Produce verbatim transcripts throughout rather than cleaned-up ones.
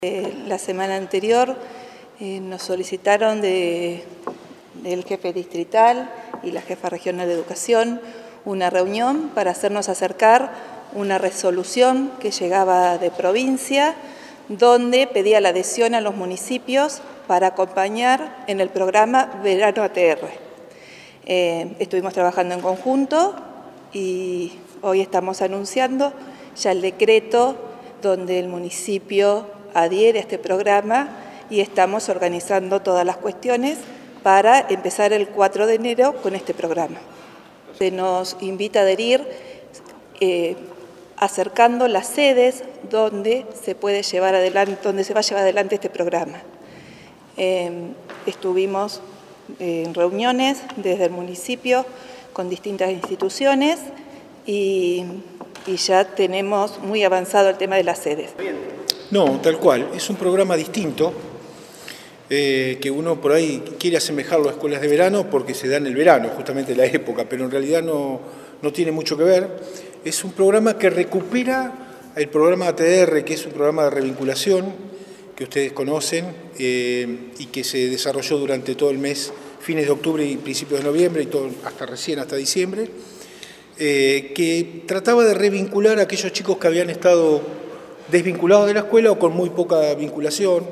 Eh, la semana anterior eh, nos solicitaron de, del jefe distrital y la jefa regional de educación una reunión para hacernos acercar una resolución que llegaba de provincia donde pedía la adhesión a los municipios para acompañar en el programa Verano A T R. Eh, estuvimos trabajando en conjunto y hoy estamos anunciando ya el decreto donde el municipio adhiere a este programa y estamos organizando todas las cuestiones para empezar el cuatro de enero con este programa. Se nos invita a adherir eh, acercando las sedes donde se puede llevar adelante, donde se va a llevar adelante este programa. Eh, estuvimos en reuniones desde el municipio con distintas instituciones y, y ya tenemos muy avanzado el tema de las sedes. No, tal cual. Es un programa distinto eh, que uno por ahí quiere asemejarlo a escuelas de verano porque se da en el verano, justamente la época, pero en realidad no, no tiene mucho que ver. Es un programa que recupera el programa A T R, que es un programa de revinculación que ustedes conocen eh, y que se desarrolló durante todo el mes, fines de octubre y principios de noviembre y todo, hasta recién, hasta diciembre, eh, que trataba de revincular a aquellos chicos que habían estado desvinculados de la escuela o con muy poca vinculación.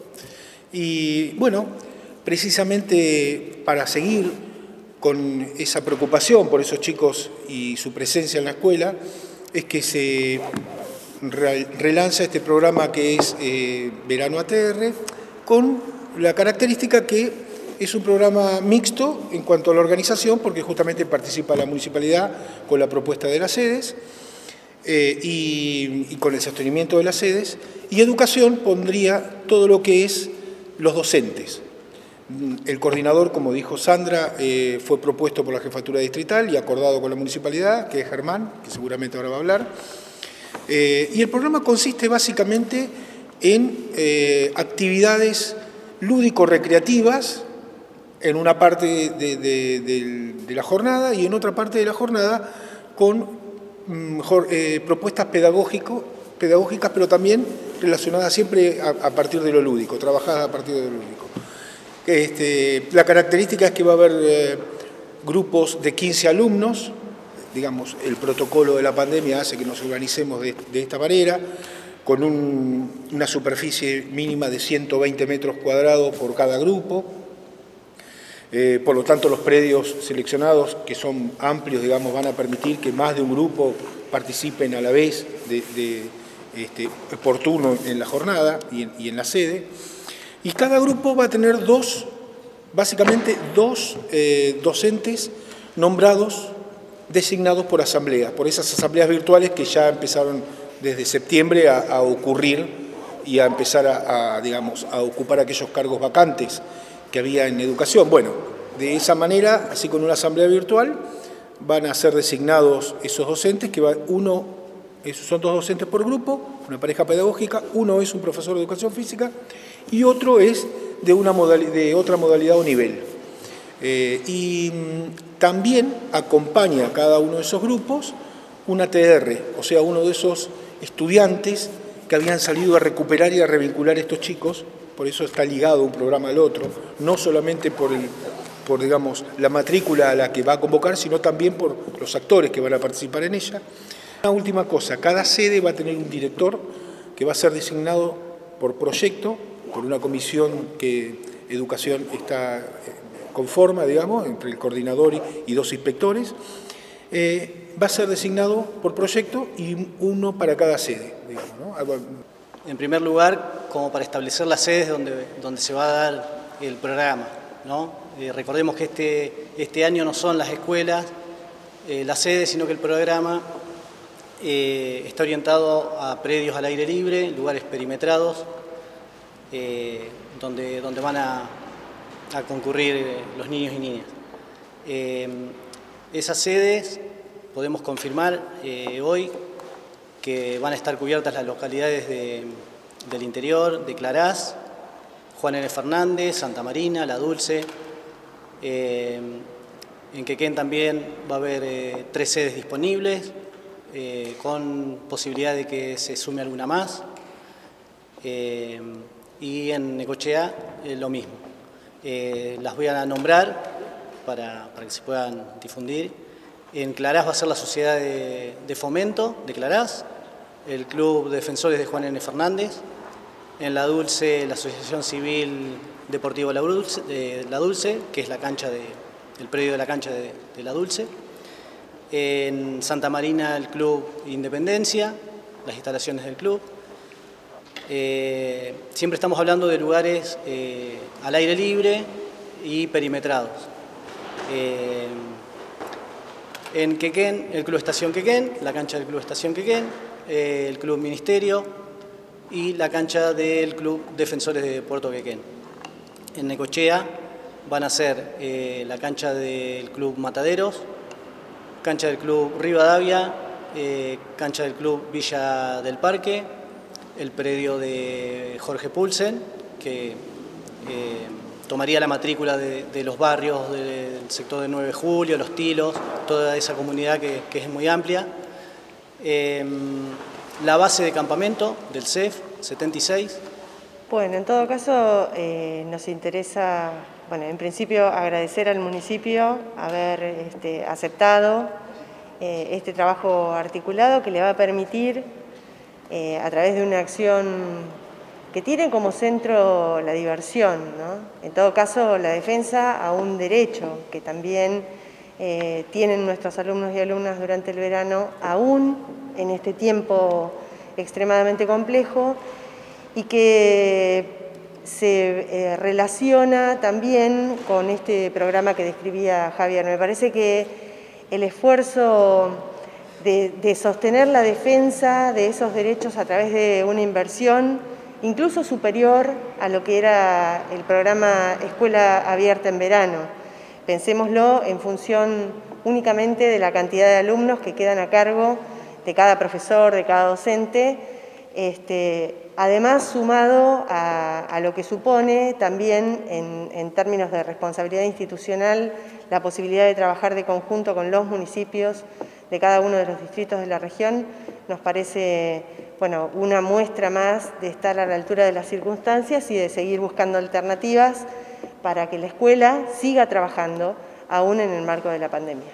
Y bueno, precisamente para seguir con esa preocupación por esos chicos y su presencia en la escuela, es que se relanza este programa que es eh, Verano A T R, con la característica que es un programa mixto en cuanto a la organización, porque justamente participa la municipalidad con la propuesta de las sedes, Eh, y, y con el sostenimiento de las sedes, y educación pondría todo lo que es los docentes. El coordinador, como dijo Sandra, eh, fue propuesto por la jefatura distrital y acordado con la municipalidad, que es Germán, que seguramente ahora va a hablar. Eh, y el programa consiste básicamente en eh, actividades lúdico-recreativas en una parte de, de, de, de la jornada y en otra parte de la jornada con Mejor, eh, propuestas pedagógico, pedagógicas, pero también relacionadas siempre a, a partir de lo lúdico, trabajadas a partir de lo lúdico. Este, la característica es que va a haber eh, grupos de quince alumnos, digamos, el protocolo de la pandemia hace que nos organicemos de, de esta manera, con un, una superficie mínima de ciento veinte metros cuadrados por cada grupo. Eh, por lo tanto, los predios seleccionados, que son amplios, digamos, van a permitir que más de un grupo participen a la vez de, de, este, por turno en la jornada y en, y en la sede. Y cada grupo va a tener dos, básicamente dos eh, docentes nombrados, designados por asambleas, por esas asambleas virtuales que ya empezaron desde septiembre a, a ocurrir y a empezar a, a, digamos, a ocupar aquellos cargos vacantes que había en educación. Bueno, de esa manera, así con una asamblea virtual, van a ser designados esos docentes, que va, uno, esos son dos docentes por grupo, una pareja pedagógica, uno es un profesor de educación física y otro es de, una modalidad, de otra modalidad o nivel. Eh, y también acompaña a cada uno de esos grupos un A T R, o sea, uno de esos estudiantes que habían salido a recuperar y a revincular a estos chicos. Por eso está ligado un programa al otro, no solamente por, el, por digamos, la matrícula a la que va a convocar, sino también por los actores que van a participar en ella. Una última cosa, cada sede va a tener un director que va a ser designado por proyecto, por una comisión que Educación está conforma, digamos, entre el coordinador y, y dos inspectores. Eh, va a ser designado por proyecto y uno para cada sede, digamos, ¿no? En primer lugar, como para establecer las sedes donde, donde se va a dar el programa, ¿no? Eh, recordemos que este, este año no son las escuelas, eh, las sedes, sino que el programa eh, está orientado a predios al aire libre, lugares perimetrados, eh, donde, donde van a, a concurrir eh, los niños y niñas. Eh, esas sedes podemos confirmar eh, hoy que van a estar cubiertas las localidades de, del interior, de Clarás, Juan N. Fernández, Santa Marina, La Dulce. Eh, en Quequén también va a haber eh, tres sedes disponibles, eh, con posibilidad de que se sume alguna más. Eh, y en Necochea eh, lo mismo. Eh, las voy a nombrar para, para que se puedan difundir. En Clarás va a ser la Sociedad de, de Fomento de Clarás, el Club de Defensores de Juan N. Fernández, en La Dulce, la Asociación Civil Deportivo La Dulce, de La Dulce, que es la cancha de, el predio de la cancha de, de La Dulce. En Santa Marina, el Club Independencia, las instalaciones del club. Eh, siempre estamos hablando de lugares eh, al aire libre y perimetrados. Eh, en Quequén, el Club Estación Quequén, la cancha del Club Estación Quequén, eh, el Club Ministerio y la cancha del Club Defensores de Puerto Quequén. En Necochea van a ser eh, la cancha del Club Mataderos, cancha del Club Rivadavia, eh, cancha del Club Villa del Parque, el predio de Jorge Pulsen, que eh, tomaría la matrícula de, de los barrios del sector de nueve de julio, Los Tilos, toda esa comunidad que, que es muy amplia. Eh, la base de campamento del C E F, setenta y seis. Bueno, en todo caso eh, nos interesa, bueno, en principio agradecer al municipio haber este, aceptado eh, este trabajo articulado que le va a permitir, eh, a través de una acción que tiene como centro la diversión, ¿no? En todo caso, la defensa a un derecho que también eh, tienen nuestros alumnos y alumnas durante el verano, aún en este tiempo extremadamente complejo, y que se eh, relaciona también con este programa que describía Javier. Me parece que el esfuerzo de, de sostener la defensa de esos derechos a través de una inversión incluso superior a lo que era el programa Escuela Abierta en Verano. Pensémoslo en función únicamente de la cantidad de alumnos que quedan a cargo de cada profesor, de cada docente, este, además sumado a, a lo que supone también en, en términos de responsabilidad institucional la posibilidad de trabajar de conjunto con los municipios de cada uno de los distritos de la región. Nos parece, bueno, una muestra más de estar a la altura de las circunstancias y de seguir buscando alternativas para que la escuela siga trabajando aún en el marco de la pandemia.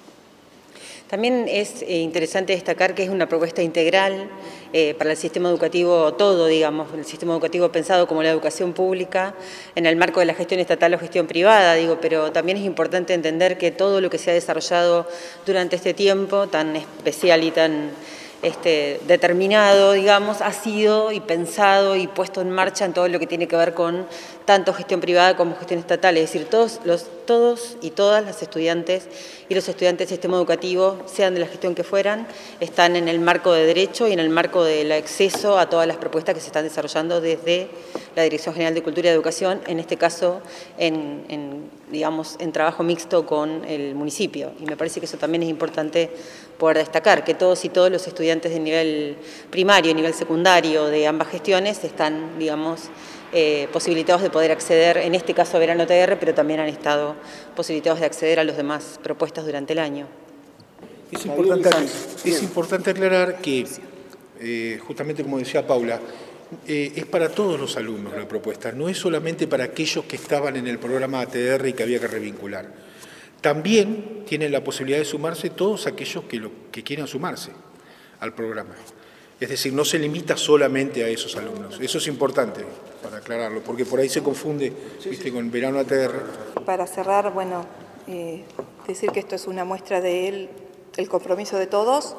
También es eh, interesante destacar que es una propuesta integral eh, para el sistema educativo todo, digamos, el sistema educativo pensado como la educación pública en el marco de la gestión estatal o gestión privada, digo, pero también es importante entender que todo lo que se ha desarrollado durante este tiempo tan especial y tan Este, determinado, digamos, ha sido y pensado y puesto en marcha en todo lo que tiene que ver con tanto gestión privada como gestión estatal, es decir, todos, los, todos y todas las estudiantes y los estudiantes del sistema educativo, sean de la gestión que fueran, están en el marco de derecho y en el marco del acceso a todas las propuestas que se están desarrollando desde la Dirección General de Cultura y Educación, en este caso en, en, digamos, en trabajo mixto con el municipio. Y me parece que eso también es importante poder destacar, que todos y todos los estudiantes de nivel primario y nivel secundario de ambas gestiones están, digamos, eh, posibilitados de poder acceder, en este caso a Verano T R, pero también han estado posibilitados de acceder a las demás propuestas durante el año. Es importante, es importante aclarar que, eh, justamente como decía Paula, eh, es para todos los alumnos la propuesta, no es solamente para aquellos que estaban en el programa A T R y que había que revincular. También tienen la posibilidad de sumarse todos aquellos que, lo, que quieran sumarse al programa. Es decir, no se limita solamente a esos alumnos. Eso es importante para aclararlo, porque por ahí se confunde, ¿viste?, con Verano A T R. Para cerrar, bueno, eh, decir que esto es una muestra del el compromiso de todos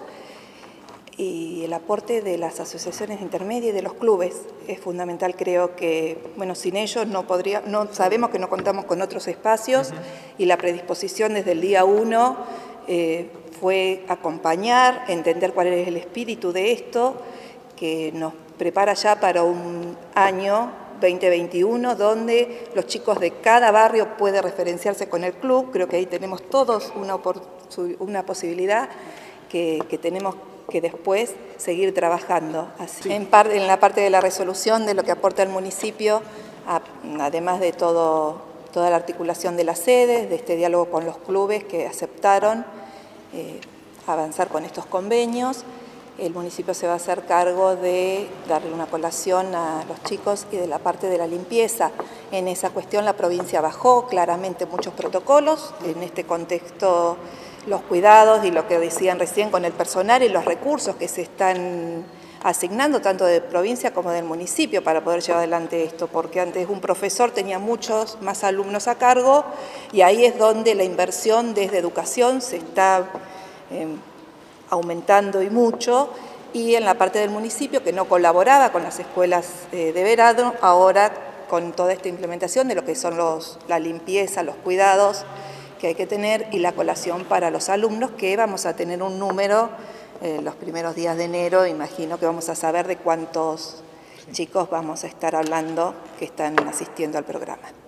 y el aporte de las asociaciones intermedias y de los clubes. Es fundamental, creo que, bueno, sin ellos no podría, no, sabemos que no contamos con otros espacios. Uh-huh. Y la predisposición desde el día uno eh, fue acompañar, entender cuál es el espíritu de esto, que nos prepara ya para un año veinte veintiuno, donde los chicos de cada barrio pueden referenciarse con el club. Creo que ahí tenemos todos una, una posibilidad que, que tenemos que después seguir trabajando. Así, sí. en, par, en la parte de la resolución de lo que aporta el municipio, a, además de todo, toda la articulación de las sedes, de este diálogo con los clubes que aceptaron eh, avanzar con estos convenios, el municipio se va a hacer cargo de darle una colación a los chicos y de la parte de la limpieza. En esa cuestión la provincia bajó claramente muchos protocolos, en este contexto los cuidados y lo que decían recién con el personal y los recursos que se están asignando tanto de provincia como del municipio para poder llevar adelante esto, porque antes un profesor tenía muchos más alumnos a cargo y ahí es donde la inversión desde educación se está eh, aumentando y mucho, y en la parte del municipio que no colaboraba con las escuelas eh, de verano, ahora con toda esta implementación de lo que son los, la limpieza, los cuidados que hay que tener y la colación para los alumnos, que vamos a tener un número eh, los primeros días de enero, imagino que vamos a saber de cuántos chicos vamos a estar hablando que están asistiendo al programa.